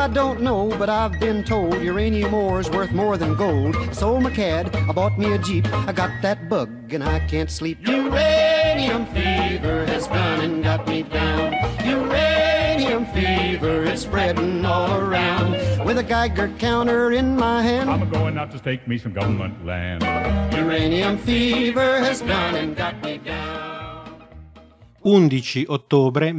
I don't know, but I've been told uranium ore's worth more than gold. I sold my cad, I bought me a Jeep, I got that bug and I can't sleep. Uranium fever has gone and got me down. Uranium fever is spreading all around. With a Geiger counter in my hand, I'm going out to stake me some government land. Uranium fever has gone and got me down. 11 ottobre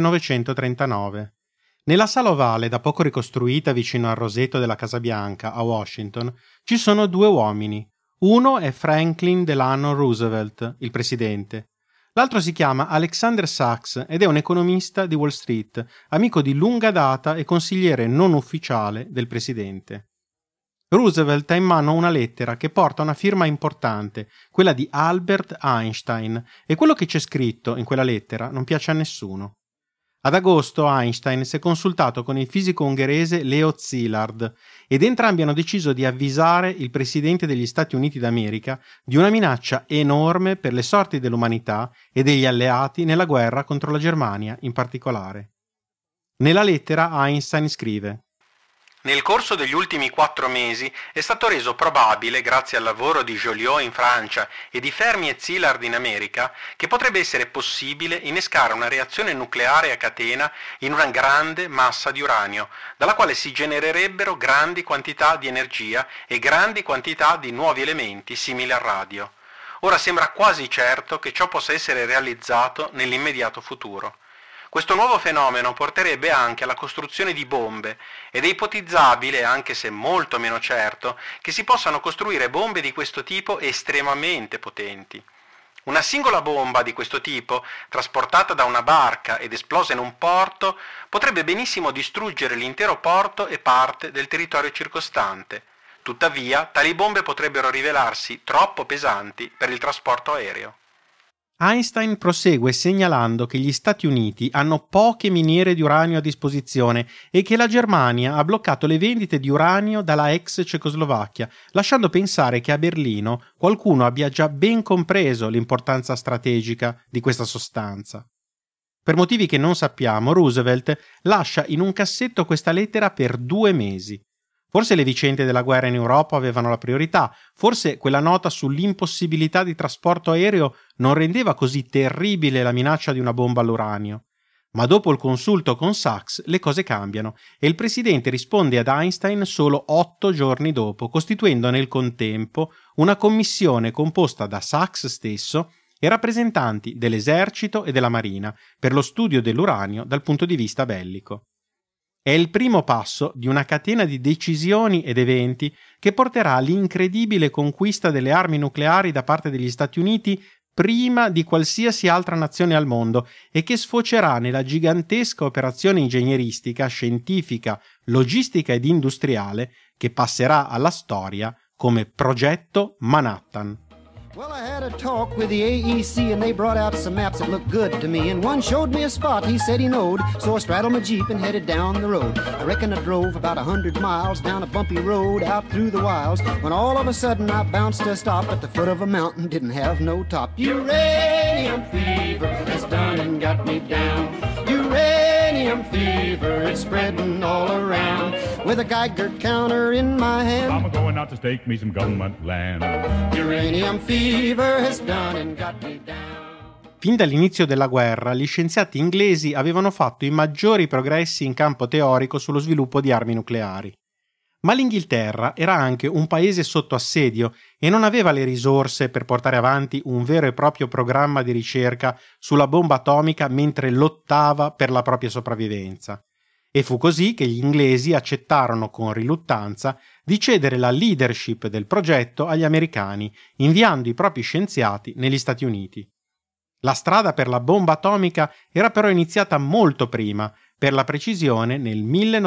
1939. Nella sala ovale, da poco ricostruita vicino al roseto della Casa Bianca a Washington, ci sono due uomini. Uno è Franklin Delano Roosevelt, il presidente. L'altro si chiama Alexander Sachs ed è un economista di Wall Street, amico di lunga data e consigliere non ufficiale del presidente. Roosevelt ha in mano una lettera che porta una firma importante, quella di Albert Einstein, e quello che c'è scritto in quella lettera non piace a nessuno. Ad agosto Einstein si è consultato con il fisico ungherese Leo Szilard ed entrambi hanno deciso di avvisare il presidente degli Stati Uniti d'America di una minaccia enorme per le sorti dell'umanità e degli alleati nella guerra contro la Germania in particolare. Nella lettera Einstein scrive: nel corso degli ultimi 4 mesi è stato reso probabile, grazie al lavoro di Joliot in Francia e di Fermi e Szilard in America, che potrebbe essere possibile innescare una reazione nucleare a catena in una grande massa di uranio, dalla quale si genererebbero grandi quantità di energia e grandi quantità di nuovi elementi simili al radio. Ora sembra quasi certo che ciò possa essere realizzato nell'immediato futuro. Questo nuovo fenomeno porterebbe anche alla costruzione di bombe ed è ipotizzabile, anche se molto meno certo, che si possano costruire bombe di questo tipo estremamente potenti. Una singola bomba di questo tipo, trasportata da una barca ed esplosa in un porto, potrebbe benissimo distruggere l'intero porto e parte del territorio circostante. Tuttavia, tali bombe potrebbero rivelarsi troppo pesanti per il trasporto aereo. Einstein prosegue segnalando che gli Stati Uniti hanno poche miniere di uranio a disposizione e che la Germania ha bloccato le vendite di uranio dalla ex Cecoslovacchia, lasciando pensare che a Berlino qualcuno abbia già ben compreso l'importanza strategica di questa sostanza. Per motivi che non sappiamo, Roosevelt lascia in un cassetto questa lettera per 2 mesi. Forse le vicende della guerra in Europa avevano la priorità, forse quella nota sull'impossibilità di trasporto aereo non rendeva così terribile la minaccia di una bomba all'uranio. Ma dopo il consulto con Sachs le cose cambiano e il presidente risponde ad Einstein solo 8 giorni dopo, costituendo nel contempo una commissione composta da Sachs stesso e rappresentanti dell'esercito e della marina per lo studio dell'uranio dal punto di vista bellico. È il primo passo di una catena di decisioni ed eventi che porterà all'incredibile conquista delle armi nucleari da parte degli Stati Uniti prima di qualsiasi altra nazione al mondo e che sfocerà nella gigantesca operazione ingegneristica, scientifica, logistica ed industriale che passerà alla storia come Progetto Manhattan. Well, I had a talk with the AEC and they brought out some maps that looked good to me. And one showed me a spot he said he knowed, so I straddled my Jeep and headed down the road. I reckon I drove about 100 miles down a bumpy road out through the wilds, when all of a sudden I bounced to a stop at the foot of a mountain, didn't have no top. Uranium fever has done and got me down. Uranium fever is spreading all around. With a Geiger counter in my hand, I'm going out to stake me some government land. Uranium fever has done and got me down. Fin dall'inizio della guerra, gli scienziati inglesi avevano fatto i maggiori progressi in campo teorico sullo sviluppo di armi nucleari. Ma l'Inghilterra era anche un paese sotto assedio e non aveva le risorse per portare avanti un vero e proprio programma di ricerca sulla bomba atomica mentre lottava per la propria sopravvivenza. E fu così che gli inglesi accettarono con riluttanza di cedere la leadership del progetto agli americani, inviando i propri scienziati negli Stati Uniti. La strada per la bomba atomica era però iniziata molto prima, per la precisione nel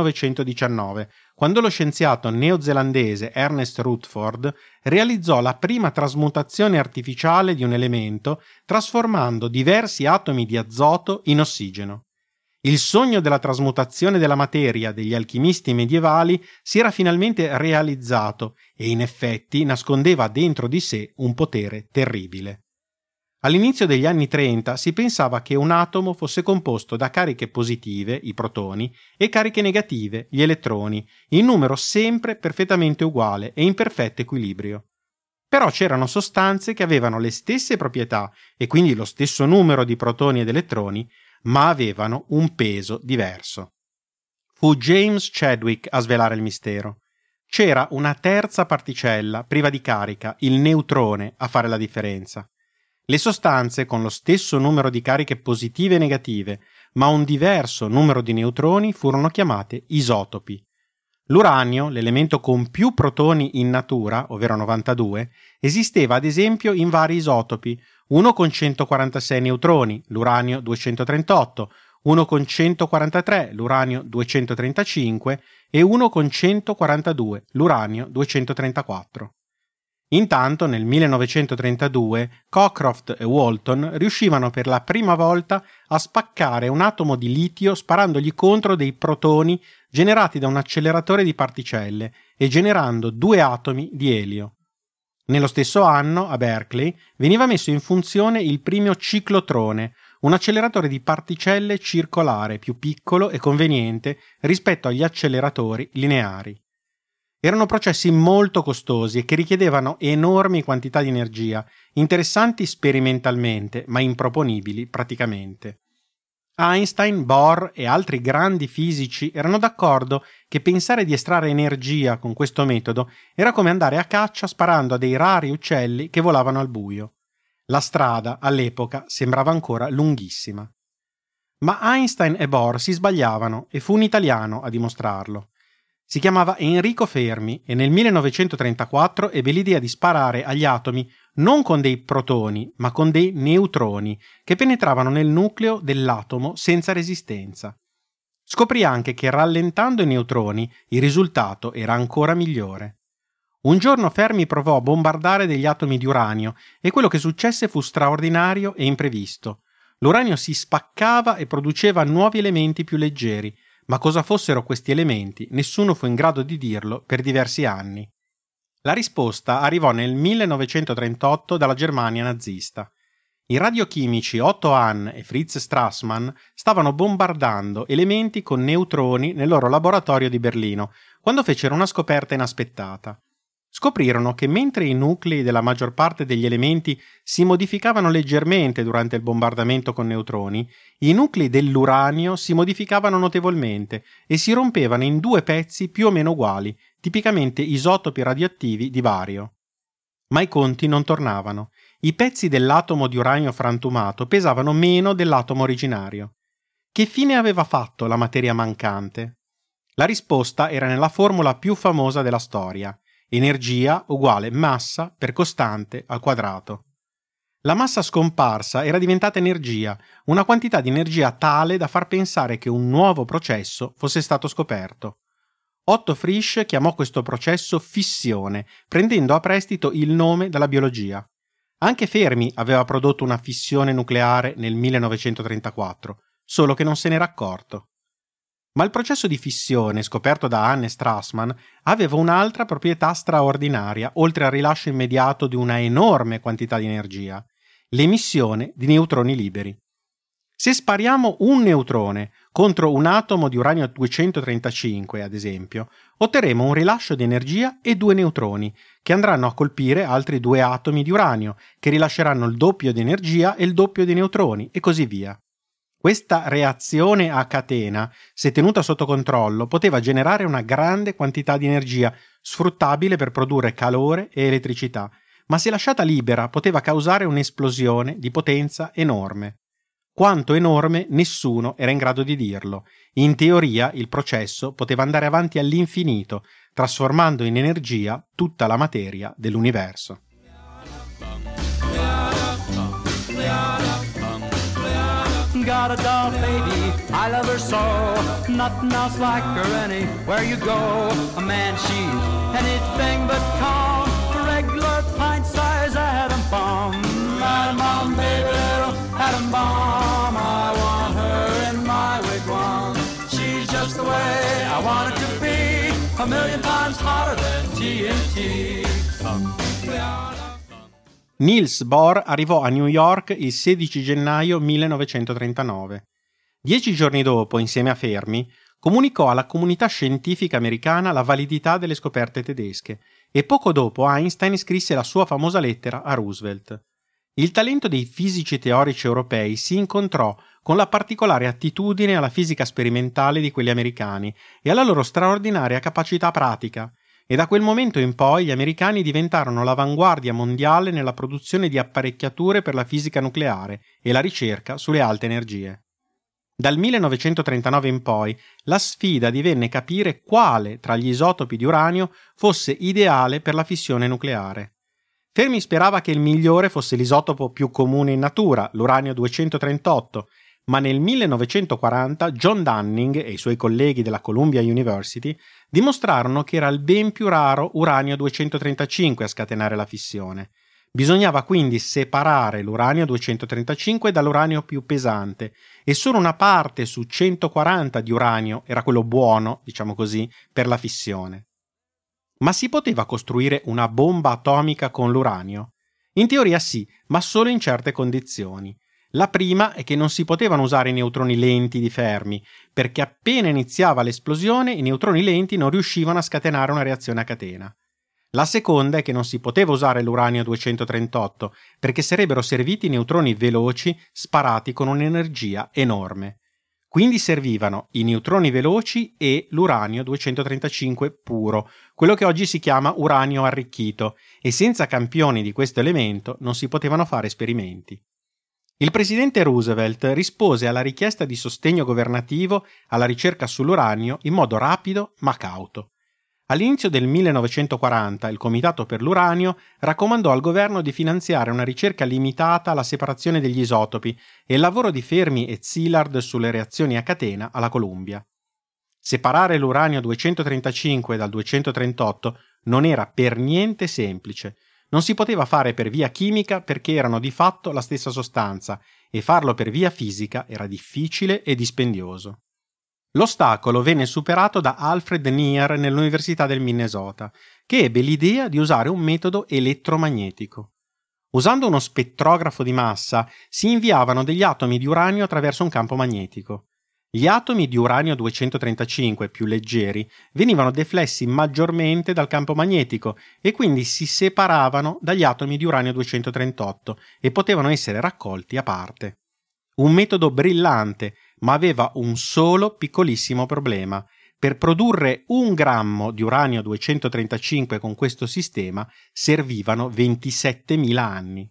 1919, quando lo scienziato neozelandese Ernest Rutherford realizzò la prima trasmutazione artificiale di un elemento, trasformando diversi atomi di azoto in ossigeno. Il sogno della trasmutazione della materia degli alchimisti medievali si era finalmente realizzato e in effetti nascondeva dentro di sé un potere terribile. All'inizio degli anni 30 si pensava che un atomo fosse composto da cariche positive, i protoni, e cariche negative, gli elettroni, in numero sempre perfettamente uguale e in perfetto equilibrio. Però c'erano sostanze che avevano le stesse proprietà e quindi lo stesso numero di protoni ed elettroni, ma avevano un peso diverso. Fu James Chadwick a svelare il mistero. C'era una terza particella priva di carica, il neutrone, a fare la differenza. Le sostanze con lo stesso numero di cariche positive e negative, ma un diverso numero di neutroni, furono chiamate isotopi. L'uranio, l'elemento con più protoni in natura, ovvero 92, esisteva ad esempio in vari isotopi, uno con 146 neutroni, l'uranio 238, uno con 143, l'uranio 235 e uno con 142, l'uranio 234. Intanto nel 1932 Cockcroft e Walton riuscivano per la prima volta a spaccare un atomo di litio sparandogli contro dei protoni generati da un acceleratore di particelle e generando 2 atomi di elio. Nello stesso anno, a Berkeley, veniva messo in funzione il primo ciclotrone, un acceleratore di particelle circolare più piccolo e conveniente rispetto agli acceleratori lineari. Erano processi molto costosi e che richiedevano enormi quantità di energia, interessanti sperimentalmente, ma improponibili praticamente. Einstein, Bohr e altri grandi fisici erano d'accordo che pensare di estrarre energia con questo metodo era come andare a caccia sparando a dei rari uccelli che volavano al buio. La strada, all'epoca, sembrava ancora lunghissima. Ma Einstein e Bohr si sbagliavano e fu un italiano a dimostrarlo. Si chiamava Enrico Fermi e nel 1934 ebbe l'idea di sparare agli atomi non con dei protoni, ma con dei neutroni che penetravano nel nucleo dell'atomo senza resistenza. Scoprì anche che rallentando i neutroni il risultato era ancora migliore. Un giorno Fermi provò a bombardare degli atomi di uranio e quello che successe fu straordinario e imprevisto. L'uranio si spaccava e produceva nuovi elementi più leggeri, ma cosa fossero questi elementi nessuno fu in grado di dirlo per diversi anni. La risposta arrivò nel 1938 dalla Germania nazista. I radiochimici Otto Hahn e Fritz Strassmann stavano bombardando elementi con neutroni nel loro laboratorio di Berlino, quando fecero una scoperta inaspettata. Scoprirono che mentre i nuclei della maggior parte degli elementi si modificavano leggermente durante il bombardamento con neutroni, i nuclei dell'uranio si modificavano notevolmente e si rompevano in 2 pezzi più o meno uguali, tipicamente isotopi radioattivi di bario. Ma i conti non tornavano. I pezzi dell'atomo di uranio frantumato pesavano meno dell'atomo originario. Che fine aveva fatto la materia mancante? La risposta era nella formula più famosa della storia: energia uguale massa per costante al quadrato. La massa scomparsa era diventata energia, una quantità di energia tale da far pensare che un nuovo processo fosse stato scoperto. Otto Frisch chiamò questo processo fissione, prendendo a prestito il nome dalla biologia. Anche Fermi aveva prodotto una fissione nucleare nel 1934, solo che non se n'era accorto. Ma il processo di fissione, scoperto da Hahn e Strassmann, aveva un'altra proprietà straordinaria, oltre al rilascio immediato di una enorme quantità di energia: l'emissione di neutroni liberi. Se spariamo un neutrone contro un atomo di uranio 235, ad esempio, otterremo un rilascio di energia e 2 neutroni, che andranno a colpire altri 2 atomi di uranio, che rilasceranno il doppio di energia e il doppio di neutroni, e così via. Questa reazione a catena, se tenuta sotto controllo, poteva generare una grande quantità di energia, sfruttabile per produrre calore e elettricità, ma se lasciata libera poteva causare un'esplosione di potenza enorme. Quanto enorme nessuno era in grado di dirlo. In teoria il processo poteva andare avanti all'infinito, trasformando in energia tutta la materia dell'universo. Got a doll baby, I love her so. Nothing else like her anywhere you go. A man, she's anything but calm. A regular pint-sized atom bomb. Atom bomb, baby, little atom bomb. I want her in my wigwam. She's just the way I want her to be. A million times hotter than TNT. Niels Bohr arrivò a New York il 16 gennaio 1939. 10 giorni dopo, insieme a Fermi, comunicò alla comunità scientifica americana la validità delle scoperte tedesche e poco dopo Einstein scrisse la sua famosa lettera a Roosevelt. Il talento dei fisici teorici europei si incontrò con la particolare attitudine alla fisica sperimentale di quelli americani e alla loro straordinaria capacità pratica, e da quel momento in poi gli americani diventarono l'avanguardia mondiale nella produzione di apparecchiature per la fisica nucleare e la ricerca sulle alte energie. Dal 1939 in poi la sfida divenne capire quale tra gli isotopi di uranio fosse ideale per la fissione nucleare. Fermi sperava che il migliore fosse l'isotopo più comune in natura, l'uranio 238, ma nel 1940 John Dunning e i suoi colleghi della Columbia University dimostrarono che era il ben più raro uranio 235 a scatenare la fissione. Bisognava quindi separare l'uranio 235 dall'uranio più pesante e solo una parte su 140 di uranio era quello buono, diciamo così, per la fissione. Ma si poteva costruire una bomba atomica con l'uranio? In teoria sì, ma solo in certe condizioni. La prima è che non si potevano usare i neutroni lenti di Fermi, perché appena iniziava l'esplosione i neutroni lenti non riuscivano a scatenare una reazione a catena. La seconda è che non si poteva usare l'uranio 238, perché sarebbero serviti neutroni veloci sparati con un'energia enorme. Quindi servivano i neutroni veloci e l'uranio 235 puro, quello che oggi si chiama uranio arricchito, e senza campioni di questo elemento non si potevano fare esperimenti. Il presidente Roosevelt rispose alla richiesta di sostegno governativo alla ricerca sull'uranio in modo rapido ma cauto. All'inizio del 1940 il Comitato per l'Uranio raccomandò al governo di finanziare una ricerca limitata alla separazione degli isotopi e il lavoro di Fermi e Szilard sulle reazioni a catena alla Columbia. Separare l'uranio 235 dal 238 non era per niente semplice. Non si poteva fare per via chimica perché erano di fatto la stessa sostanza e farlo per via fisica era difficile e dispendioso. L'ostacolo venne superato da Alfred Near nell'Università del Minnesota, che ebbe l'idea di usare un metodo elettromagnetico. Usando uno spettrografo di massa si inviavano degli atomi di uranio attraverso un campo magnetico. Gli atomi di uranio 235 più leggeri venivano deflessi maggiormente dal campo magnetico e quindi si separavano dagli atomi di uranio 238 e potevano essere raccolti a parte. Un metodo brillante, ma aveva un solo piccolissimo problema. Per produrre 1 grammo di uranio 235 con questo sistema servivano 27.000 anni.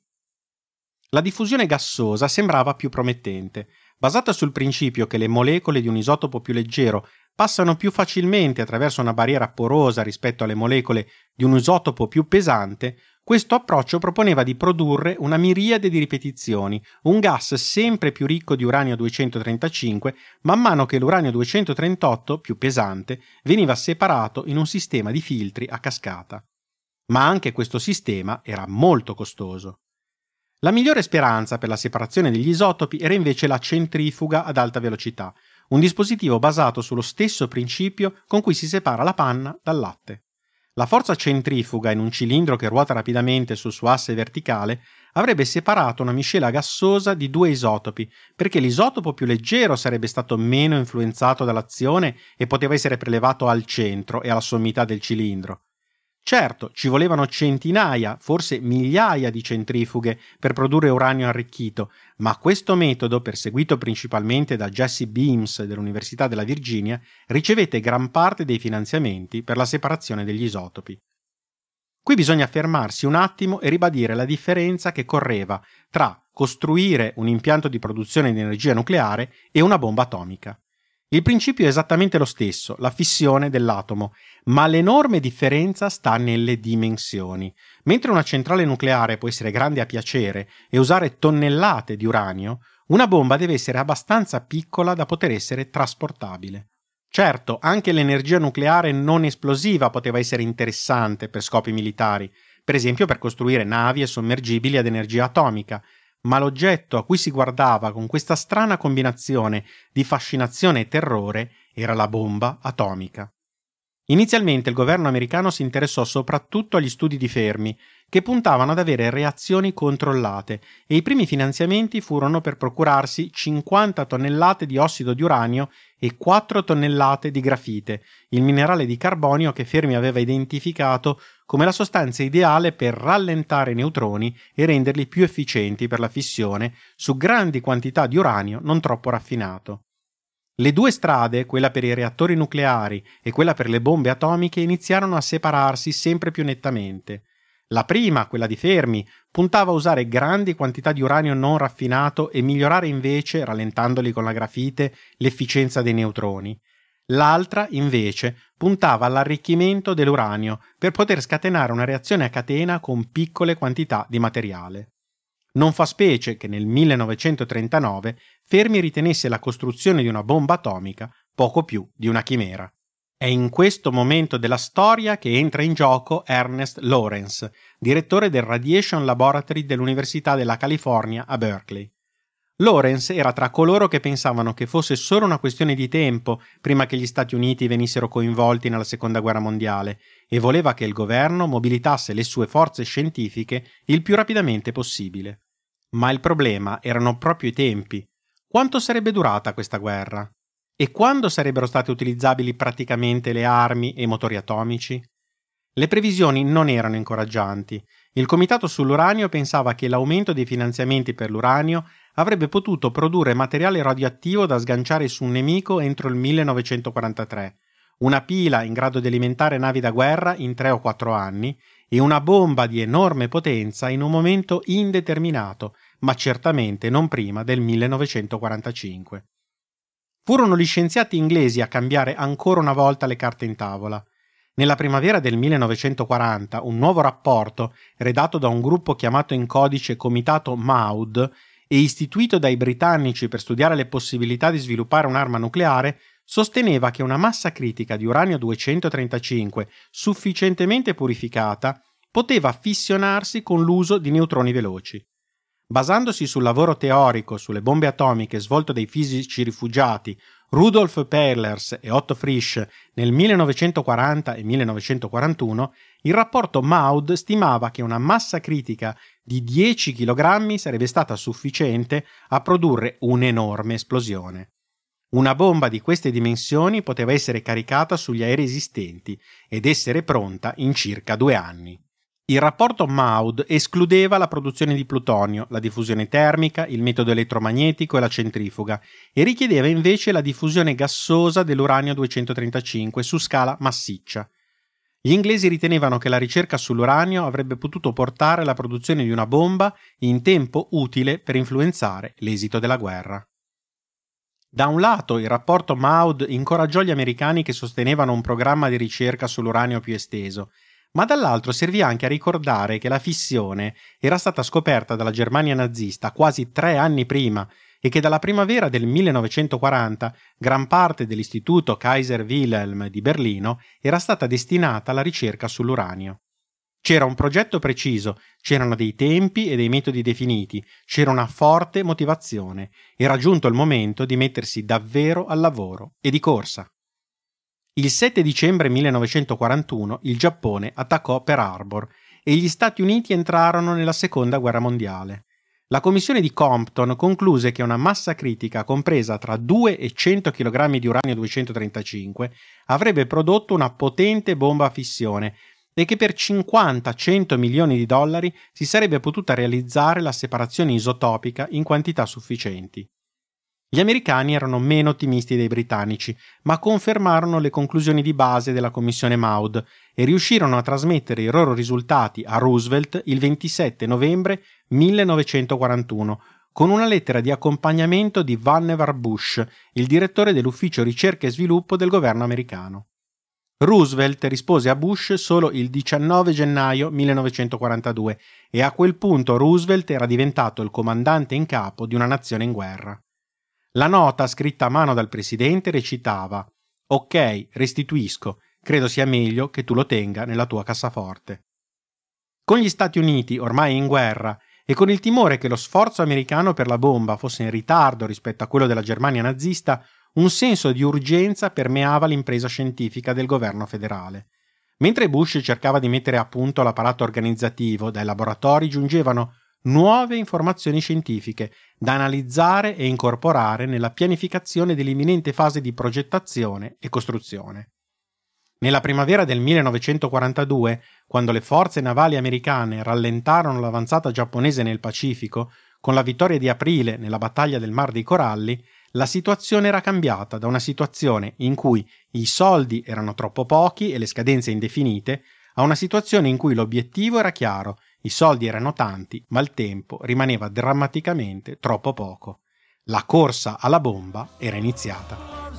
La diffusione gassosa sembrava più promettente. Basata sul principio che le molecole di un isotopo più leggero passano più facilmente attraverso una barriera porosa rispetto alle molecole di un isotopo più pesante, questo approccio proponeva di produrre una miriade di ripetizioni, un gas sempre più ricco di uranio 235 man mano che l'uranio 238, più pesante, veniva separato in un sistema di filtri a cascata. Ma anche questo sistema era molto costoso. La migliore speranza per la separazione degli isotopi era invece la centrifuga ad alta velocità, un dispositivo basato sullo stesso principio con cui si separa la panna dal latte. La forza centrifuga in un cilindro che ruota rapidamente sul suo asse verticale avrebbe separato una miscela gassosa di 2 isotopi, perché l'isotopo più leggero sarebbe stato meno influenzato dall'azione e poteva essere prelevato al centro e alla sommità del cilindro. Certo, ci volevano centinaia, forse migliaia di centrifughe per produrre uranio arricchito, ma questo metodo, perseguito principalmente da Jesse Beams dell'Università della Virginia, ricevette gran parte dei finanziamenti per la separazione degli isotopi. Qui bisogna fermarsi un attimo e ribadire la differenza che correva tra costruire un impianto di produzione di energia nucleare e una bomba atomica. Il principio è esattamente lo stesso, la fissione dell'atomo, ma l'enorme differenza sta nelle dimensioni. Mentre una centrale nucleare può essere grande a piacere e usare tonnellate di uranio, una bomba deve essere abbastanza piccola da poter essere trasportabile. Certo, anche l'energia nucleare non esplosiva poteva essere interessante per scopi militari, per esempio per costruire navi e sommergibili ad energia atomica, ma l'oggetto a cui si guardava con questa strana combinazione di fascinazione e terrore era la bomba atomica. Inizialmente il governo americano si interessò soprattutto agli studi di Fermi, che puntavano ad avere reazioni controllate, e i primi finanziamenti furono per procurarsi 50 tonnellate di ossido di uranio e 4 tonnellate di grafite, il minerale di carbonio che Fermi aveva identificato come la sostanza ideale per rallentare i neutroni e renderli più efficienti per la fissione su grandi quantità di uranio non troppo raffinato. Le due strade, quella per i reattori nucleari e quella per le bombe atomiche, iniziarono a separarsi sempre più nettamente. La prima, quella di Fermi, puntava a usare grandi quantità di uranio non raffinato e migliorare invece, rallentandoli con la grafite, l'efficienza dei neutroni. L'altra, invece, puntava all'arricchimento dell'uranio per poter scatenare una reazione a catena con piccole quantità di materiale. Non fa specie che nel 1939 Fermi ritenesse la costruzione di una bomba atomica poco più di una chimera. È in questo momento della storia che entra in gioco Ernest Lawrence, direttore del Radiation Laboratory dell'Università della California a Berkeley. Lawrence era tra coloro che pensavano che fosse solo una questione di tempo prima che gli Stati Uniti venissero coinvolti nella Seconda Guerra Mondiale e voleva che il governo mobilitasse le sue forze scientifiche il più rapidamente possibile. Ma il problema erano proprio i tempi. Quanto sarebbe durata questa guerra? E quando sarebbero state utilizzabili praticamente le armi e i motori atomici? Le previsioni non erano incoraggianti. Il Comitato sull'uranio pensava che l'aumento dei finanziamenti per l'uranio avrebbe potuto produrre materiale radioattivo da sganciare su un nemico entro il 1943, una pila in grado di alimentare navi da guerra in 3 o 4 anni e una bomba di enorme potenza in un momento indeterminato, ma certamente non prima del 1945. Furono gli scienziati inglesi a cambiare ancora una volta le carte in tavola. Nella primavera del 1940 un nuovo rapporto, redatto da un gruppo chiamato in codice Comitato MAUD e istituito dai britannici per studiare le possibilità di sviluppare un'arma nucleare, sosteneva che una massa critica di uranio 235 sufficientemente purificata poteva fissionarsi con l'uso di neutroni veloci. Basandosi sul lavoro teorico sulle bombe atomiche svolto dai fisici rifugiati Rudolf Pehlers e Otto Frisch nel 1940 e 1941, il rapporto MAUD stimava che una massa critica di 10 kg sarebbe stata sufficiente a produrre un'enorme esplosione. Una bomba di queste dimensioni poteva essere caricata sugli aerei esistenti ed essere pronta in circa 2 anni. Il rapporto MAUD escludeva la produzione di plutonio, la diffusione termica, il metodo elettromagnetico e la centrifuga e richiedeva invece la diffusione gassosa dell'uranio 235 su scala massiccia. Gli inglesi ritenevano che la ricerca sull'uranio avrebbe potuto portare alla produzione di una bomba in tempo utile per influenzare l'esito della guerra. Da un lato, il rapporto MAUD incoraggiò gli americani che sostenevano un programma di ricerca sull'uranio più esteso, ma dall'altro servì anche a ricordare che la fissione era stata scoperta dalla Germania nazista quasi 3 anni prima e che dalla primavera del 1940 gran parte dell'Istituto Kaiser Wilhelm di Berlino era stata destinata alla ricerca sull'uranio. C'era un progetto preciso, c'erano dei tempi e dei metodi definiti, c'era una forte motivazione. Era giunto il momento di mettersi davvero al lavoro e di corsa. Il 7 dicembre 1941 il Giappone attaccò Pearl Harbor e gli Stati Uniti entrarono nella Seconda Guerra Mondiale. La commissione di Compton concluse che una massa critica compresa tra 2 e 100 kg di uranio 235 avrebbe prodotto una potente bomba a fissione e che per 50-100 milioni di dollari si sarebbe potuta realizzare la separazione isotopica in quantità sufficienti. Gli americani erano meno ottimisti dei britannici, ma confermarono le conclusioni di base della commissione MAUD e riuscirono a trasmettere i loro risultati a Roosevelt il 27 novembre 1941 con una lettera di accompagnamento di Vannevar Bush, il direttore dell'ufficio ricerca e sviluppo del governo americano. Roosevelt rispose a Bush solo il 19 gennaio 1942 e a quel punto Roosevelt era diventato il comandante in capo di una nazione in guerra. La nota scritta a mano dal presidente recitava: «Ok, restituisco, credo sia meglio che tu lo tenga nella tua cassaforte». Con gli Stati Uniti ormai in guerra e con il timore che lo sforzo americano per la bomba fosse in ritardo rispetto a quello della Germania nazista, un senso di urgenza permeava l'impresa scientifica del governo federale. Mentre Bush cercava di mettere a punto l'apparato organizzativo, dai laboratori giungevano nuove informazioni scientifiche da analizzare e incorporare nella pianificazione dell'imminente fase di progettazione e costruzione. Nella primavera del 1942, quando le forze navali americane rallentarono l'avanzata giapponese nel Pacifico, con la vittoria di aprile nella battaglia del Mar dei Coralli, la situazione era cambiata da una situazione in cui i soldi erano troppo pochi e le scadenze indefinite, a una situazione in cui l'obiettivo era chiaro, i soldi erano tanti, ma il tempo rimaneva drammaticamente troppo poco. La corsa alla bomba era iniziata.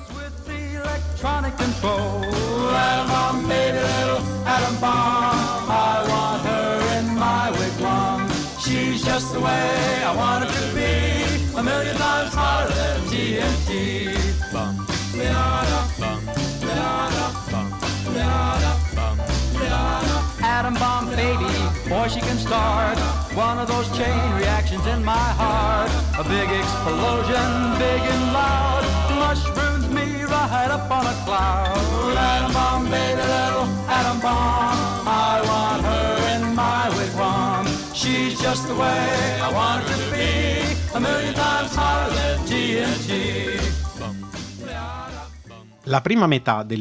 She's just the way I want her to be, a million times hotter than TNT. Bum, leada, bum, leada, bum, leada, bum, leada. Atom bomb baby, boy she can start one of those chain reactions in my heart. A big explosion, big and loud, mushrooms me right up on a cloud. Atom bomb baby, little atom bomb, I want her in my wigwam. She's just the way I want her to be, a million times hotter than TNT. La prima metà del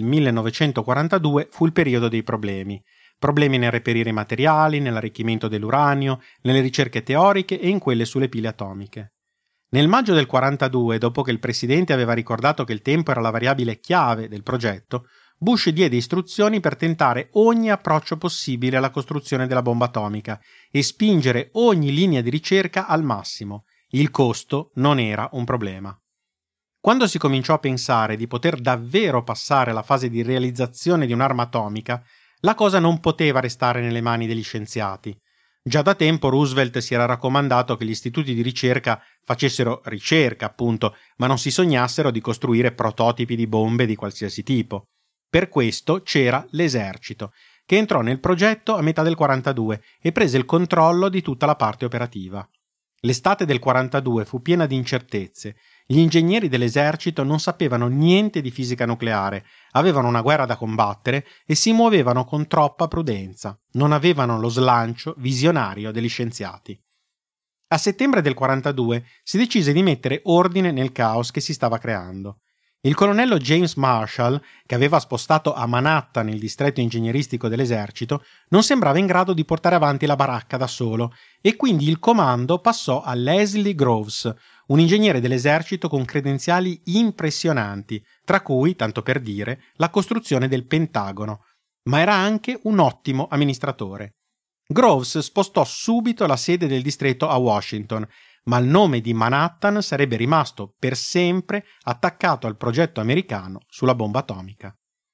1942 fu il periodo dei problemi. Problemi nel reperire i materiali, nell'arricchimento dell'uranio, nelle ricerche teoriche e in quelle sulle pile atomiche. Nel maggio del 42, dopo che il presidente aveva ricordato che il tempo era la variabile chiave del progetto, Bush diede istruzioni per tentare ogni approccio possibile alla costruzione della bomba atomica e spingere ogni linea di ricerca al massimo. Il costo non era un problema. Quando si cominciò a pensare di poter davvero passare alla fase di realizzazione di un'arma atomica, la cosa non poteva restare nelle mani degli scienziati. Già da tempo Roosevelt si era raccomandato che gli istituti di ricerca facessero ricerca, appunto, ma non si sognassero di costruire prototipi di bombe di qualsiasi tipo. Per questo c'era l'esercito, che entrò nel progetto a metà del 42 e prese il controllo di tutta la parte operativa. L'estate del 42 fu piena di incertezze. Gli ingegneri dell'esercito non sapevano niente di fisica nucleare, avevano una guerra da combattere e si muovevano con troppa prudenza. Non avevano lo slancio visionario degli scienziati. A settembre del 42 si decise di mettere ordine nel caos che si stava creando. Il colonnello James Marshall, che aveva spostato a Manhattan il distretto ingegneristico dell'esercito, non sembrava in grado di portare avanti la baracca da solo e quindi il comando passò a Leslie Groves, un ingegnere dell'esercito con credenziali impressionanti, tra cui, tanto per dire, la costruzione del Pentagono, ma era anche un ottimo amministratore. Groves spostò subito la sede del distretto a Washington, ma il nome di Manhattan sarebbe rimasto per sempre attaccato al progetto americano sulla bomba atomica.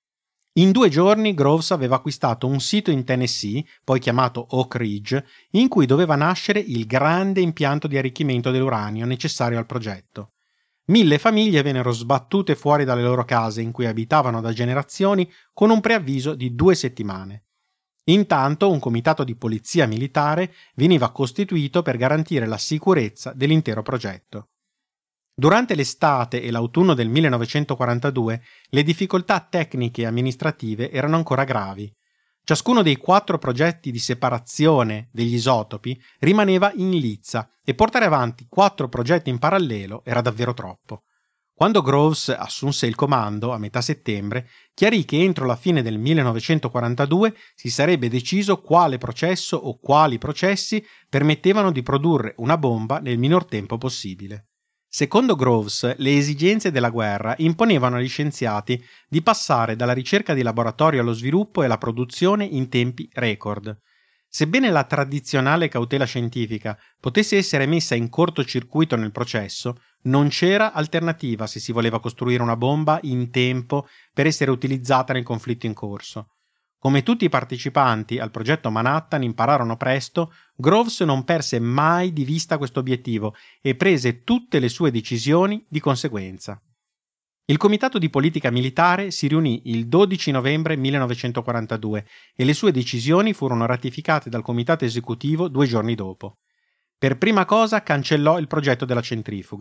In 2 giorni Groves aveva acquistato un sito in Tennessee, poi chiamato Oak Ridge, in cui doveva nascere il grande impianto di arricchimento dell'uranio necessario al progetto. 1000 famiglie vennero sbattute fuori dalle loro case in cui abitavano da generazioni con un preavviso di 2 settimane. Intanto un comitato di polizia militare veniva costituito per garantire la sicurezza dell'intero progetto. Durante l'estate e l'autunno del 1942 le difficoltà tecniche e amministrative erano ancora gravi. Ciascuno dei 4 progetti di separazione degli isotopi rimaneva in lizza e portare avanti 4 progetti in parallelo era davvero troppo. Quando Groves assunse il comando a metà settembre, chiarì che entro la fine del 1942 si sarebbe deciso quale processo o quali processi permettevano di produrre una bomba nel minor tempo possibile. Secondo Groves, le esigenze della guerra imponevano agli scienziati di passare dalla ricerca di laboratorio allo sviluppo e alla produzione in tempi record. Sebbene la tradizionale cautela scientifica potesse essere messa in cortocircuito nel processo, non c'era alternativa se si voleva costruire una bomba in tempo per essere utilizzata nel conflitto in corso. Come tutti i partecipanti al progetto Manhattan impararono presto, Groves non perse mai di vista questo obiettivo e prese tutte le sue decisioni di conseguenza. Il Comitato di Politica Militare si riunì il 12 novembre 1942 e le sue decisioni furono ratificate dal Comitato Esecutivo 2 giorni dopo. Per prima cosa cancellò il progetto della centrifuga.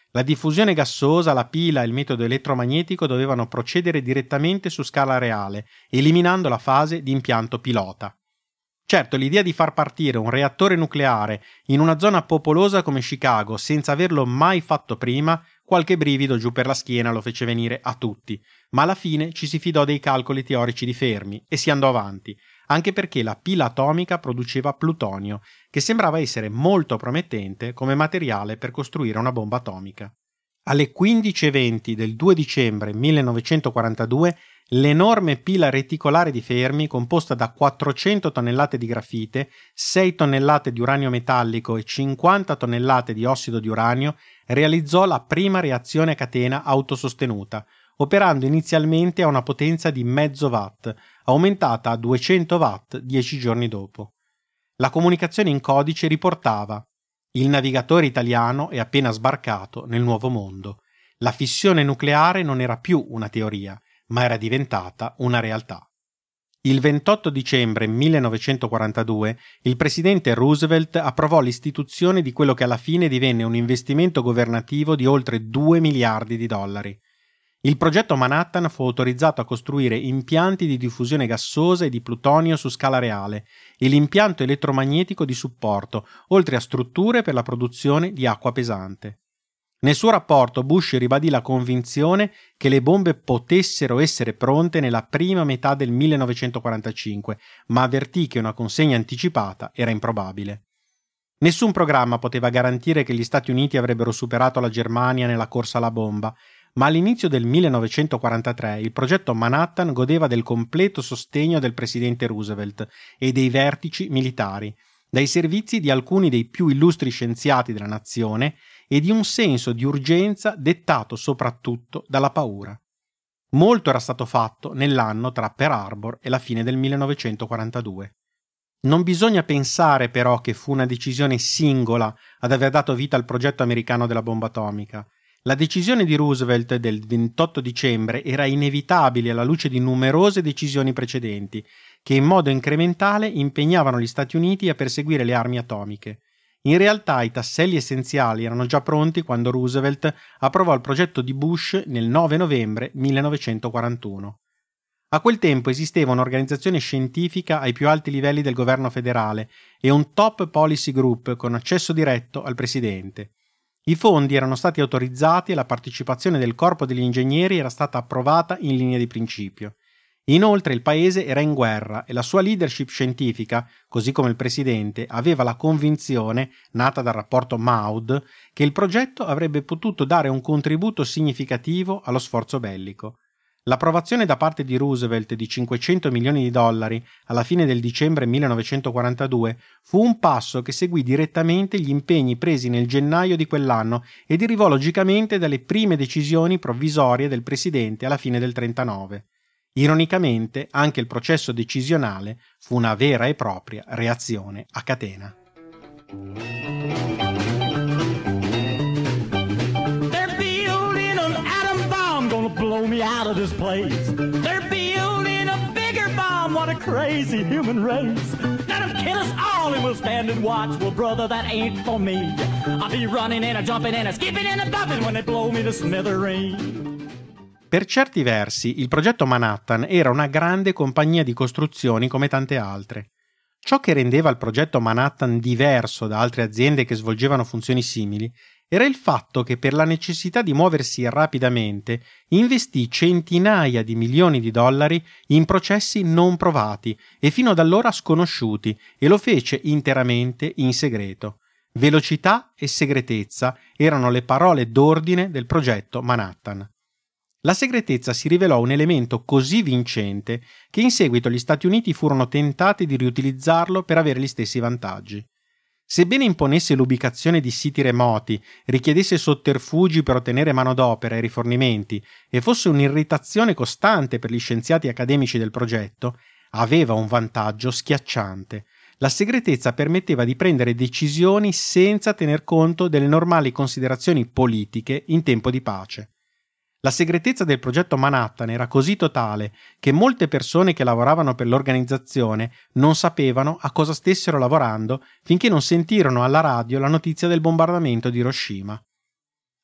La diffusione gassosa, la pila e il metodo elettromagnetico dovevano procedere direttamente su scala reale, eliminando la fase di impianto pilota. Certo, l'idea di far partire un reattore nucleare in una zona popolosa come Chicago senza averlo mai fatto prima, qualche brivido giù per la schiena lo fece venire a tutti, ma alla fine ci si fidò dei calcoli teorici di Fermi e si andò avanti, anche perché la pila atomica produceva plutonio, che sembrava essere molto promettente come materiale per costruire una bomba atomica. Alle 15:20 del 2 dicembre 1942, l'enorme pila reticolare di Fermi, composta da 400 tonnellate di grafite, 6 tonnellate di uranio metallico e 50 tonnellate di ossido di uranio, realizzò la prima reazione a catena autosostenuta, operando inizialmente a una potenza di mezzo watt, aumentata a 200 watt 10 giorni dopo. La comunicazione in codice riportava: il navigatore italiano è appena sbarcato nel nuovo mondo. La fissione nucleare non era più una teoria, ma era diventata una realtà. Il 28 dicembre 1942 il presidente Roosevelt approvò l'istituzione di quello che alla fine divenne un investimento governativo di oltre 2 miliardi di dollari. Il progetto Manhattan fu autorizzato a costruire impianti di diffusione gassosa e di plutonio su scala reale e l'impianto elettromagnetico di supporto, oltre a strutture per la produzione di acqua pesante. Nel suo rapporto Bush ribadì la convinzione che le bombe potessero essere pronte nella prima metà del 1945, ma avvertì che una consegna anticipata era improbabile. Nessun programma poteva garantire che gli Stati Uniti avrebbero superato la Germania nella corsa alla bomba, ma all'inizio del 1943 il progetto Manhattan godeva del completo sostegno del presidente Roosevelt e dei vertici militari, dai servizi di alcuni dei più illustri scienziati della nazione e di un senso di urgenza dettato soprattutto dalla paura. Molto era stato fatto nell'anno tra Pearl Harbor e la fine del 1942. Non bisogna pensare però che fu una decisione singola ad aver dato vita al progetto americano della bomba atomica. La decisione di Roosevelt del 28 dicembre era inevitabile alla luce di numerose decisioni precedenti, che in modo incrementale impegnavano gli Stati Uniti a perseguire le armi atomiche. In realtà i tasselli essenziali erano già pronti quando Roosevelt approvò il progetto di Bush nel 9 novembre 1941. A quel tempo esisteva un'organizzazione scientifica ai più alti livelli del governo federale e un top policy group con accesso diretto al presidente. I fondi erano stati autorizzati e la partecipazione del corpo degli ingegneri era stata approvata in linea di principio. Inoltre il paese era in guerra e la sua leadership scientifica, così come il presidente, aveva la convinzione, nata dal rapporto Maud, che il progetto avrebbe potuto dare un contributo significativo allo sforzo bellico. L'approvazione da parte di Roosevelt di 500 milioni di dollari alla fine del dicembre 1942 fu un passo che seguì direttamente gli impegni presi nel gennaio di quell'anno e derivò logicamente dalle prime decisioni provvisorie del presidente alla fine del 1939. Ironicamente, anche il processo decisionale fu una vera e propria reazione a catena. Blow me out of this place. They're building a bigger bomb. What a crazy human race. Let them kill us all and we'll stand and watch. Well, brother, that ain't for me. I'll be running and a jumping and a skipping and a bumping when they blow me to smithereens. Per certi versi, il progetto Manhattan era una grande compagnia di costruzioni come tante altre. Ciò che rendeva il progetto Manhattan diverso da altre aziende che svolgevano funzioni simili era il fatto che per la necessità di muoversi rapidamente investì centinaia di milioni di dollari in processi non provati e fino ad allora sconosciuti e lo fece interamente in segreto. Velocità e segretezza erano le parole d'ordine del progetto Manhattan. La segretezza si rivelò un elemento così vincente che in seguito gli Stati Uniti furono tentati di riutilizzarlo per avere gli stessi vantaggi. Sebbene imponesse l'ubicazione di siti remoti, richiedesse sotterfugi per ottenere manodopera e rifornimenti e fosse un'irritazione costante per gli scienziati accademici del progetto, aveva un vantaggio schiacciante. La segretezza permetteva di prendere decisioni senza tener conto delle normali considerazioni politiche in tempo di pace. La segretezza del progetto Manhattan era così totale che molte persone che lavoravano per l'organizzazione non sapevano a cosa stessero lavorando finché non sentirono alla radio la notizia del bombardamento di Hiroshima.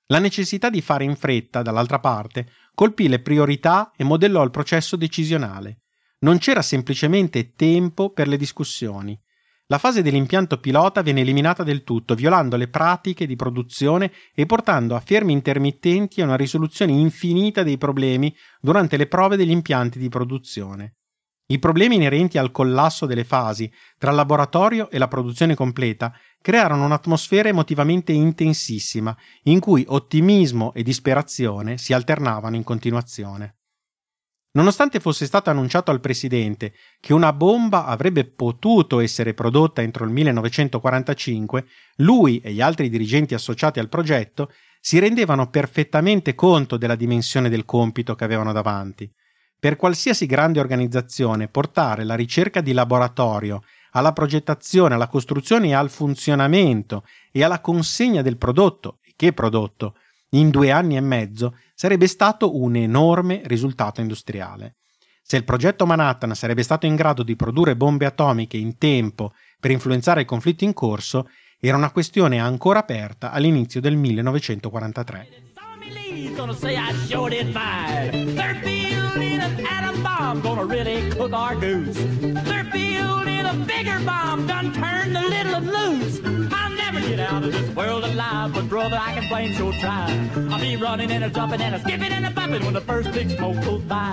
La necessità di fare in fretta, dall'altra parte, colpì le priorità e modellò il processo decisionale. Non c'era semplicemente tempo per le discussioni. La fase dell'impianto pilota viene eliminata del tutto, violando le pratiche di produzione e portando a fermi intermittenti a una risoluzione infinita dei problemi durante le prove degli impianti di produzione. I problemi inerenti al collasso delle fasi tra il laboratorio e la produzione completa crearono un'atmosfera emotivamente intensissima, in cui ottimismo e disperazione si alternavano in continuazione. Nonostante fosse stato annunciato al presidente che una bomba avrebbe potuto essere prodotta entro il 1945, lui e gli altri dirigenti associati al progetto si rendevano perfettamente conto della dimensione del compito che avevano davanti. Per qualsiasi grande organizzazione, portare la ricerca di laboratorio alla progettazione, alla costruzione e al funzionamento e alla consegna del prodotto, e che prodotto, in 2 anni e mezzo sarebbe stato un enorme risultato industriale. Se il progetto Manhattan sarebbe stato in grado di produrre bombe atomiche in tempo per influenzare il conflitto in corso, era una questione ancora aperta all'inizio del 1943. Gonna say I sure did fine. They're building an atom bomb, gonna really cook our goose. They're building a bigger bomb, done turn the little and loose. I'll never get out of this world alive, but brother, I can blame sure try. I'll be running and a jumping and a skipping and a bumping when the first big smoke goes by.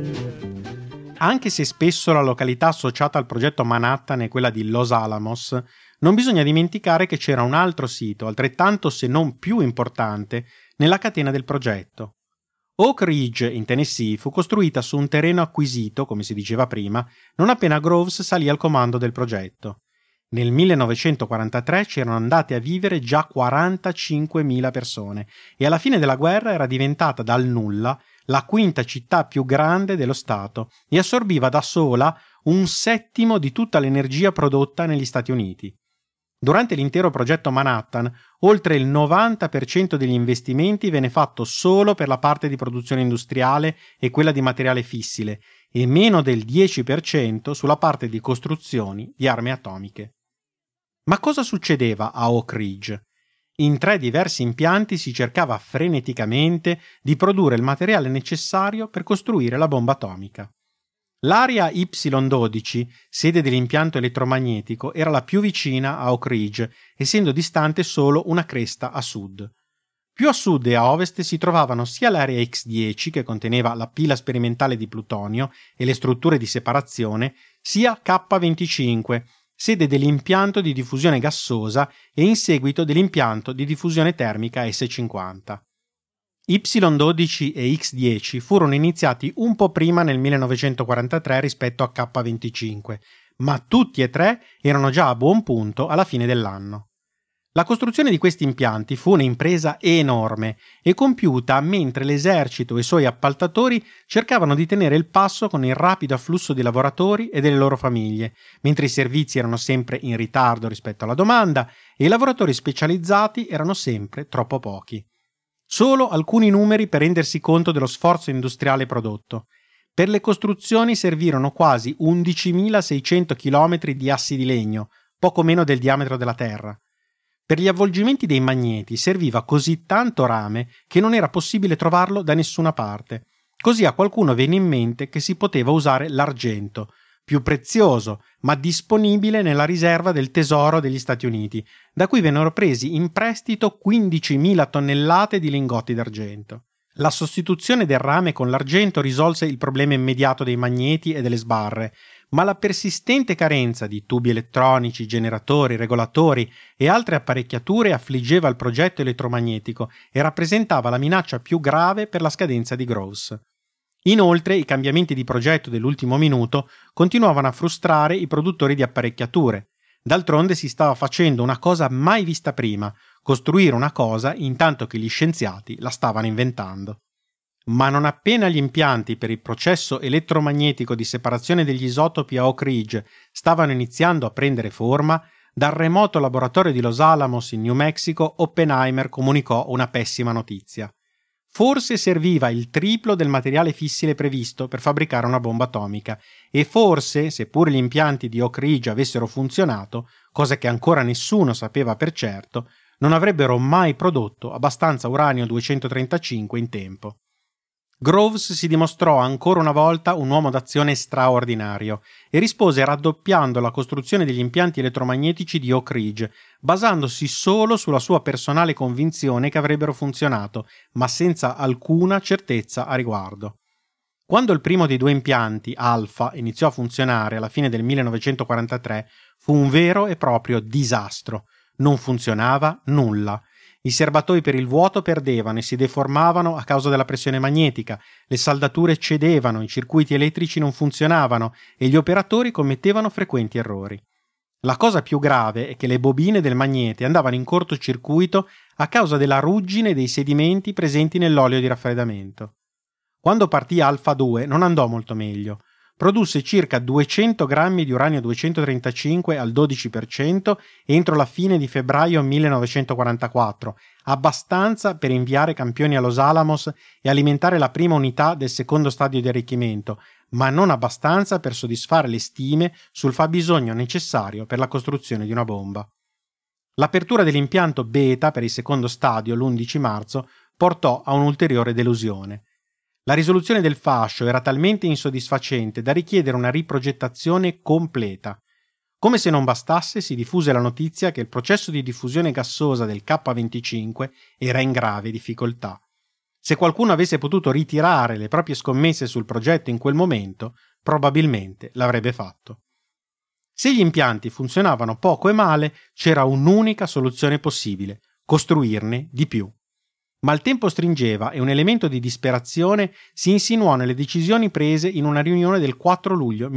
Anche se spesso la località associata al progetto Manhattan è quella di Los Alamos, non bisogna dimenticare che c'era un altro sito, altrettanto se non più importante, nella catena del progetto. Oak Ridge, in Tennessee, fu costruita su un terreno acquisito, come si diceva prima, non appena Groves salì al comando del progetto. Nel 1943 c'erano andate a vivere già 45.000 persone e alla fine della guerra era diventata dal nulla la quinta città più grande dello Stato e assorbiva da sola 1/7 di tutta l'energia prodotta negli Stati Uniti. Durante l'intero progetto Manhattan, oltre il 90% degli investimenti venne fatto solo per la parte di produzione industriale e quella di materiale fissile e meno del 10% sulla parte di costruzioni di armi atomiche. Ma cosa succedeva a Oak Ridge? In 3 diversi impianti si cercava freneticamente di produrre il materiale necessario per costruire la bomba atomica. L'area Y12, sede dell'impianto elettromagnetico, era la più vicina a Oak Ridge, essendo distante solo una cresta a sud. Più a sud e a ovest si trovavano sia l'area X10, che conteneva la pila sperimentale di plutonio e le strutture di separazione, sia K25, sede dell'impianto di diffusione gassosa e in seguito dell'impianto di diffusione termica S50. Y12 e X10 furono iniziati un po' prima nel 1943 rispetto a K25, ma tutti e 3 erano già a buon punto alla fine dell'anno. La costruzione di questi impianti fu un'impresa enorme e compiuta mentre l'esercito e i suoi appaltatori cercavano di tenere il passo con il rapido afflusso di lavoratori e delle loro famiglie, mentre i servizi erano sempre in ritardo rispetto alla domanda e i lavoratori specializzati erano sempre troppo pochi. Solo alcuni numeri per rendersi conto dello sforzo industriale prodotto. Per le costruzioni servirono quasi 11.600 km di assi di legno, poco meno del diametro della Terra. Per gli avvolgimenti dei magneti serviva così tanto rame che non era possibile trovarlo da nessuna parte. Così a qualcuno venne in mente che si poteva usare l'argento, più prezioso, ma disponibile nella riserva del tesoro degli Stati Uniti, da cui vennero presi in prestito 15.000 tonnellate di lingotti d'argento. La sostituzione del rame con l'argento risolse il problema immediato dei magneti e delle sbarre, ma la persistente carenza di tubi elettronici, generatori, regolatori e altre apparecchiature affliggeva il progetto elettromagnetico e rappresentava la minaccia più grave per la scadenza di Groves. Inoltre, i cambiamenti di progetto dell'ultimo minuto continuavano a frustrare i produttori di apparecchiature. D'altronde si stava facendo una cosa mai vista prima, costruire una cosa intanto che gli scienziati la stavano inventando. Ma non appena gli impianti per il processo elettromagnetico di separazione degli isotopi a Oak Ridge stavano iniziando a prendere forma, dal remoto laboratorio di Los Alamos in New Mexico Oppenheimer comunicò una pessima notizia. Forse serviva il triplo del materiale fissile previsto per fabbricare una bomba atomica e forse, seppur gli impianti di Oak Ridge avessero funzionato, cosa che ancora nessuno sapeva per certo, non avrebbero mai prodotto abbastanza uranio 235 in tempo. Groves si dimostrò ancora una volta un uomo d'azione straordinario e rispose raddoppiando la costruzione degli impianti elettromagnetici di Oak Ridge, basandosi solo sulla sua personale convinzione che avrebbero funzionato, ma senza alcuna certezza a riguardo. Quando il primo dei due impianti, Alpha, iniziò a funzionare alla fine del 1943, fu un vero e proprio disastro. Non funzionava nulla. I serbatoi per il vuoto perdevano e si deformavano a causa della pressione magnetica, le saldature cedevano, i circuiti elettrici non funzionavano e gli operatori commettevano frequenti errori. La cosa più grave è che le bobine del magnete andavano in cortocircuito a causa della ruggine dei sedimenti presenti nell'olio di raffreddamento. Quando partì Alpha 2 non andò molto meglio. Produsse circa 200 grammi di uranio 235 al 12% entro la fine di febbraio 1944, abbastanza per inviare campioni a Los Alamos e alimentare la prima unità del secondo stadio di arricchimento, ma non abbastanza per soddisfare le stime sul fabbisogno necessario per la costruzione di una bomba. L'apertura dell'impianto beta per il secondo stadio l'11 marzo portò a un'ulteriore delusione. La risoluzione del fascio era talmente insoddisfacente da richiedere una riprogettazione completa. Come se non bastasse, si diffuse la notizia che il processo di diffusione gassosa del K25 era in grave difficoltà. Se qualcuno avesse potuto ritirare le proprie scommesse sul progetto in quel momento, probabilmente l'avrebbe fatto. Se gli impianti funzionavano poco e male, c'era un'unica soluzione possibile: costruirne di più. Ma il tempo stringeva e un elemento di disperazione si insinuò nelle decisioni prese in una riunione del 4 luglio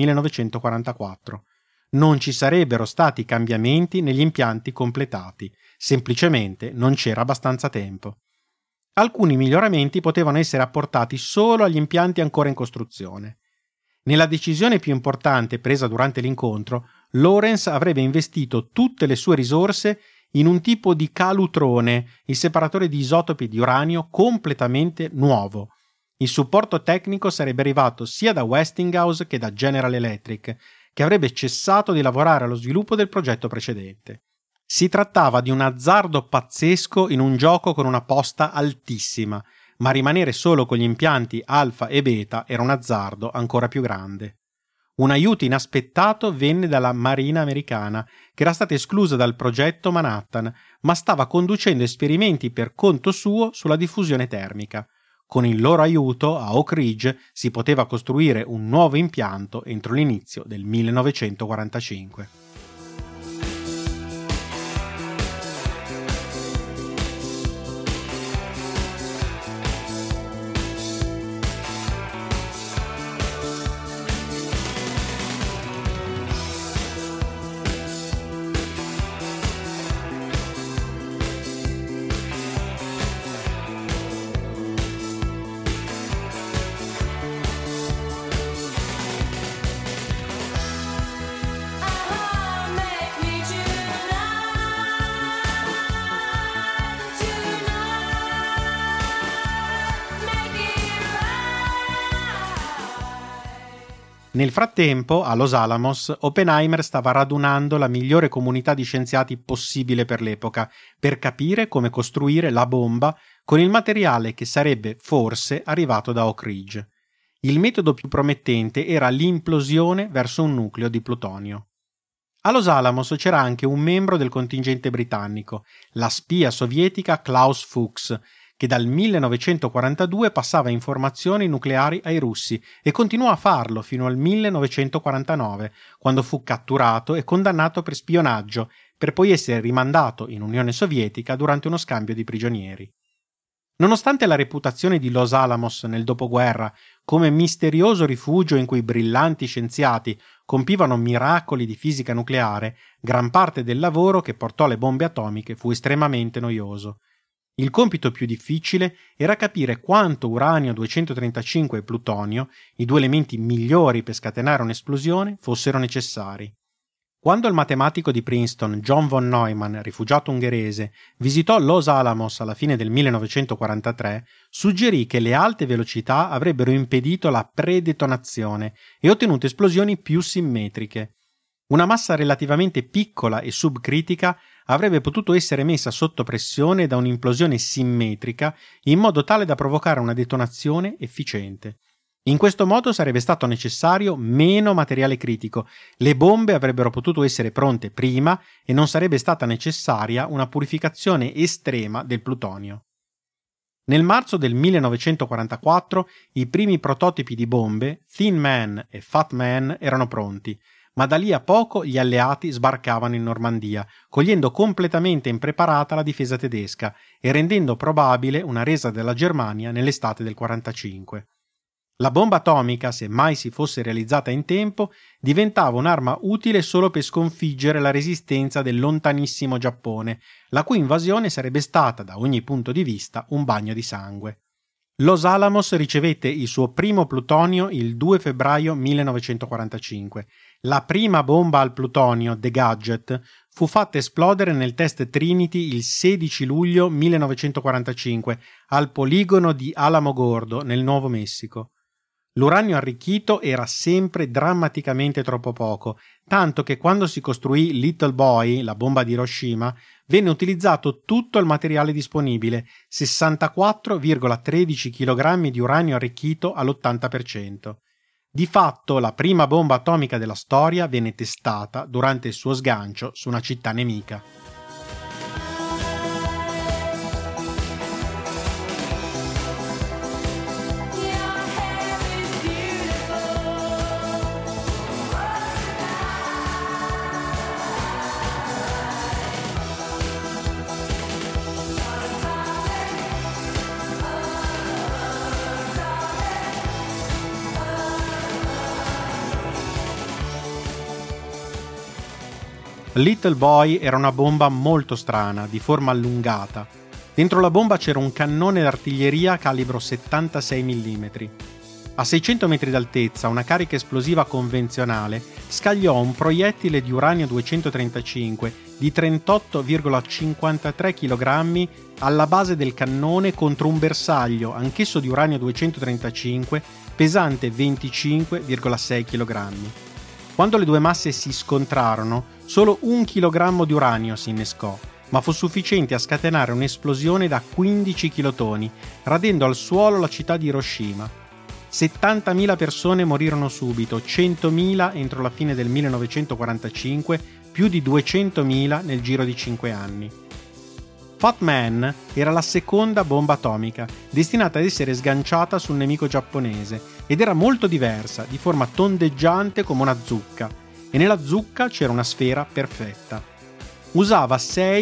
1944. Non ci sarebbero stati cambiamenti negli impianti completati, semplicemente non c'era abbastanza tempo. Alcuni miglioramenti potevano essere apportati solo agli impianti ancora in costruzione. Nella decisione più importante presa durante l'incontro, Lawrence avrebbe investito tutte le sue risorse in un tipo di calutrone, il separatore di isotopi di uranio completamente nuovo. Il supporto tecnico sarebbe arrivato sia da Westinghouse che da General Electric, che avrebbe cessato di lavorare allo sviluppo del progetto precedente. Si trattava di un azzardo pazzesco in un gioco con una posta altissima, ma rimanere solo con gli impianti alfa e beta era un azzardo ancora più grande. Un aiuto inaspettato venne dalla Marina americana, che era stata esclusa dal progetto Manhattan, ma stava conducendo esperimenti per conto suo sulla diffusione termica. Con il loro aiuto, a Oak Ridge si poteva costruire un nuovo impianto entro l'inizio del 1945. Nel frattempo, a Los Alamos, Oppenheimer stava radunando la migliore comunità di scienziati possibile per l'epoca, per capire come costruire la bomba con il materiale che sarebbe forse arrivato da Oak Ridge. Il metodo più promettente era l'implosione verso un nucleo di plutonio. A Los Alamos c'era anche un membro del contingente britannico, la spia sovietica Klaus Fuchs, che dal 1942 passava informazioni nucleari ai russi e continuò a farlo fino al 1949, quando fu catturato e condannato per spionaggio, per poi essere rimandato in Unione Sovietica durante uno scambio di prigionieri. Nonostante la reputazione di Los Alamos nel dopoguerra come misterioso rifugio in cui brillanti scienziati compivano miracoli di fisica nucleare, gran parte del lavoro che portò alle bombe atomiche fu estremamente noioso. Il compito più difficile era capire quanto uranio 235 e plutonio, i due elementi migliori per scatenare un'esplosione, fossero necessari. Quando il matematico di Princeton John von Neumann, rifugiato ungherese, visitò Los Alamos alla fine del 1943, suggerì che le alte velocità avrebbero impedito la predetonazione e ottenuto esplosioni più simmetriche. Una massa relativamente piccola e subcritica avrebbe potuto essere messa sotto pressione da un'implosione simmetrica in modo tale da provocare una detonazione efficiente. In questo modo sarebbe stato necessario meno materiale critico, le bombe avrebbero potuto essere pronte prima e non sarebbe stata necessaria una purificazione estrema del plutonio. Nel marzo del 1944 i primi prototipi di bombe, Thin Man e Fat Man, erano pronti, ma da lì a poco gli alleati sbarcavano in Normandia, cogliendo completamente impreparata la difesa tedesca e rendendo probabile una resa della Germania nell'estate del 1945. La bomba atomica, se mai si fosse realizzata in tempo, diventava un'arma utile solo per sconfiggere la resistenza del lontanissimo Giappone, la cui invasione sarebbe stata, da ogni punto di vista, un bagno di sangue. Los Alamos ricevette il suo primo plutonio il 2 febbraio 1945. La prima bomba al plutonio, The Gadget, fu fatta esplodere nel test Trinity il 16 luglio 1945 al poligono di Alamogordo, nel Nuovo Messico. L'uranio arricchito era sempre drammaticamente troppo poco, tanto che quando si costruì Little Boy, la bomba di Hiroshima, venne utilizzato tutto il materiale disponibile, 64,13 kg di uranio arricchito all'80%. Di fatto, la prima bomba atomica della storia venne testata durante il suo sgancio su una città nemica. Little Boy era una bomba molto strana, di forma allungata. Dentro la bomba c'era un cannone d'artiglieria calibro 76 mm. A 600 metri d'altezza, una carica esplosiva convenzionale scagliò un proiettile di uranio 235 di 38,53 kg alla base del cannone contro un bersaglio, anch'esso di uranio 235, pesante 25,6 kg. Quando le due masse si scontrarono, solo 1 chilogrammo di uranio si innescò, ma fu sufficiente a scatenare un'esplosione da 15 chilotoni, radendo al suolo la città di Hiroshima. 70.000 persone morirono subito, 100.000 entro la fine del 1945, più di 200.000 nel giro di 5 anni. Fat Man era la seconda bomba atomica, destinata ad essere sganciata sul nemico giapponese, ed era molto diversa, di forma tondeggiante come una zucca, e nella zucca c'era una sfera perfetta. Usava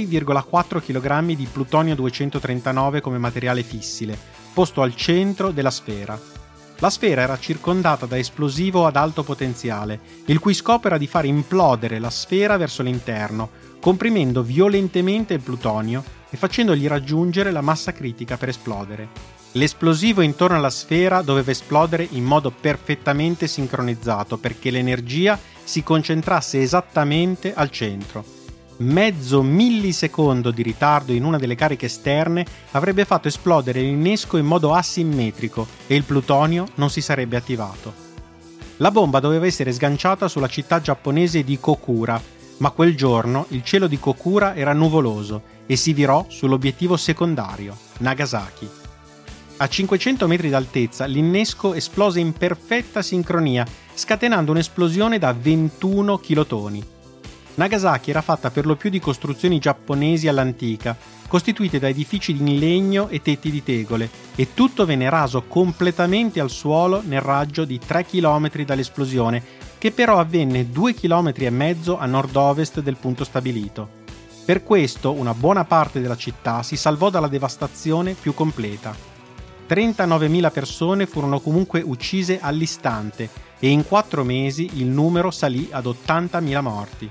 6,4 kg di plutonio 239 come materiale fissile, posto al centro della sfera. La sfera era circondata da esplosivo ad alto potenziale, il cui scopo era di far implodere la sfera verso l'interno, comprimendo violentemente il plutonio e facendogli raggiungere la massa critica per esplodere. L'esplosivo intorno alla sfera doveva esplodere in modo perfettamente sincronizzato perché l'energia si concentrasse esattamente al centro. Mezzo millisecondo di ritardo in una delle cariche esterne avrebbe fatto esplodere l'innesco in modo asimmetrico e il plutonio non si sarebbe attivato. La bomba doveva essere sganciata sulla città giapponese di Kokura, ma quel giorno il cielo di Kokura era nuvoloso e si virò sull'obiettivo secondario, Nagasaki. A 500 metri d'altezza l'innesco esplose in perfetta sincronia, scatenando un'esplosione da 21 chilotoni. Nagasaki era fatta per lo più di costruzioni giapponesi all'antica, costituite da edifici in legno e tetti di tegole, e tutto venne raso completamente al suolo nel raggio di 3 km dall'esplosione, che però avvenne 2,5 km a nord-ovest del punto stabilito. Per questo una buona parte della città si salvò dalla devastazione più completa. 39.000 persone furono comunque uccise all'istante e in 4 mesi il numero salì ad 80.000 morti.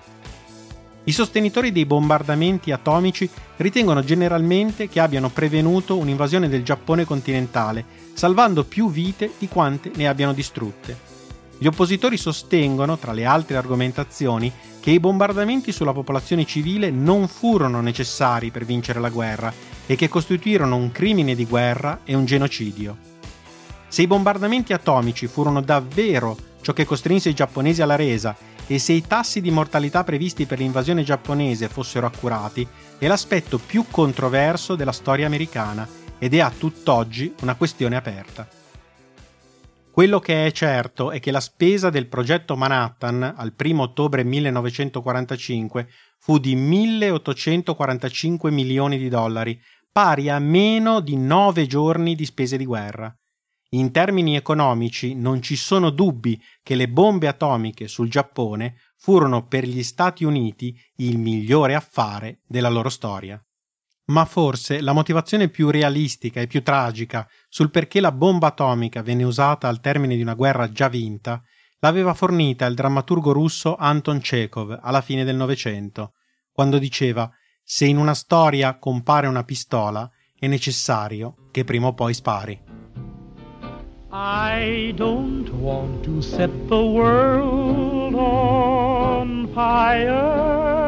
I sostenitori dei bombardamenti atomici ritengono generalmente che abbiano prevenuto un'invasione del Giappone continentale, salvando più vite di quante ne abbiano distrutte. Gli oppositori sostengono, tra le altre argomentazioni, che i bombardamenti sulla popolazione civile non furono necessari per vincere la guerra e che costituirono un crimine di guerra e un genocidio. Se i bombardamenti atomici furono davvero ciò che costrinse i giapponesi alla resa e se i tassi di mortalità previsti per l'invasione giapponese fossero accurati, è l'aspetto più controverso della storia americana ed è a tutt'oggi una questione aperta. Quello che è certo è che la spesa del progetto Manhattan al 1 ottobre 1945 fu di $1.845 milioni, pari a meno di 9 giorni di spese di guerra. In termini economici non ci sono dubbi che le bombe atomiche sul Giappone furono per gli Stati Uniti il migliore affare della loro storia. Ma forse la motivazione più realistica e più tragica sul perché la bomba atomica venne usata al termine di una guerra già vinta l'aveva fornita il drammaturgo russo Anton Chekhov alla fine del Novecento, quando diceva: se in una storia compare una pistola è necessario che prima o poi spari. I don't want to set the world on fire.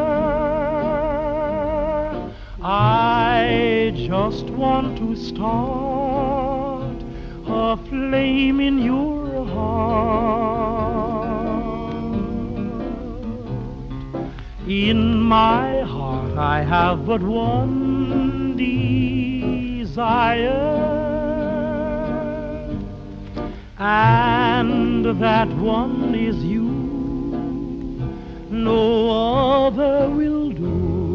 I just want to start a flame in your heart. In my heart I have but one desire, and that one is you. No other will do.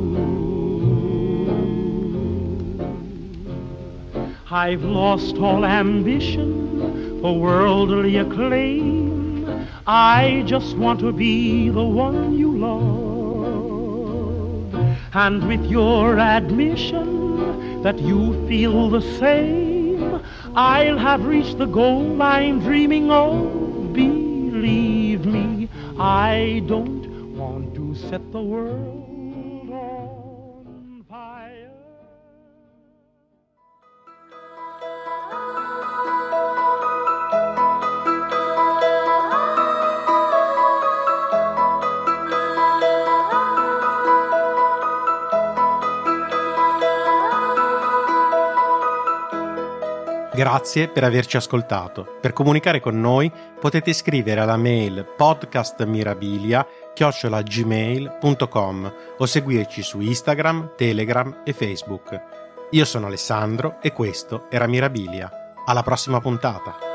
I've lost all ambition for worldly acclaim. I just want to be the one you love. And with your admission that you feel the same, I'll have reached the goal I'm dreaming of. Believe me, I don't want to set the world on fire. Grazie per averci ascoltato. Per comunicare con noi potete scrivere alla mail podcastmirabilia@gmail.com o seguirci su Instagram, Telegram e Facebook. Io sono Alessandro e questo era Mirabilia. Alla prossima puntata!